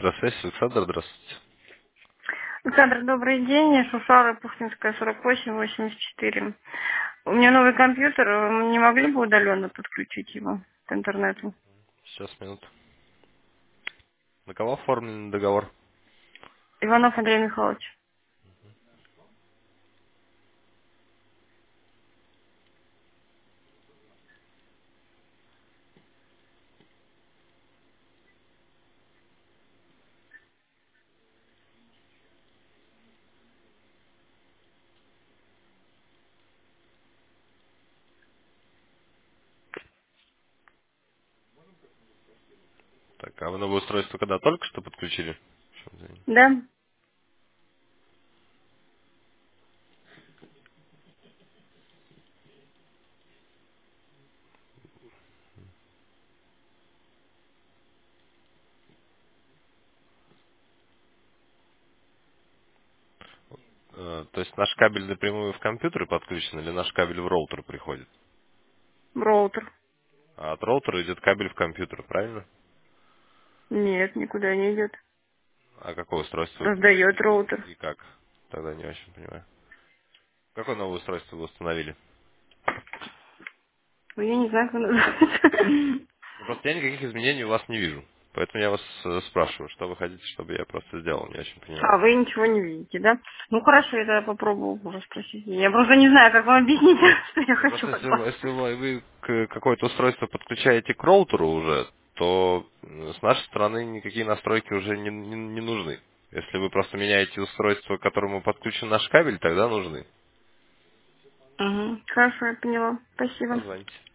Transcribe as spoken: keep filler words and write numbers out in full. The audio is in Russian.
Электросвязь, Александр, здравствуйте. Александр, добрый день. Шушара, Пушкинская, сорок восемь, восемьдесят четыре. У меня новый компьютер. Вы не могли бы удаленно подключить его к интернету? Сейчас, минуту. На кого оформлен договор? Иванов Андрей Михайлович. Так, а вы новое устройство когда только что подключили? Что за- Да? Э, То есть наш кабель напрямую в компьютер подключен или наш кабель в роутер приходит? Роутер. А от роутера идет кабель в компьютер, правильно? Нет, никуда не идет. А какое устройство вы Раздает подключили роутер. и как? Тогда не очень понимаю. Какое новое устройство вы установили? Ну, я не знаю, как оно называется. Ну, просто я никаких изменений у вас не вижу. Поэтому я вас э, спрашиваю, что вы хотите, чтобы я просто сделал, не очень понимаю. А, вы ничего не видите, да? Ну, хорошо, я тогда попробую уже спросить. Я просто не знаю, как вам объяснить, что я Ну, хочу просто от если, вас. вы если вы вы к- какое-то устройство подключаете к роутеру уже, то э, с нашей стороны никакие настройки уже не, не- не нужны. Если вы просто меняете устройство, к которому подключен наш кабель, тогда нужны. Угу. Хорошо, я поняла. Спасибо. Позвоните.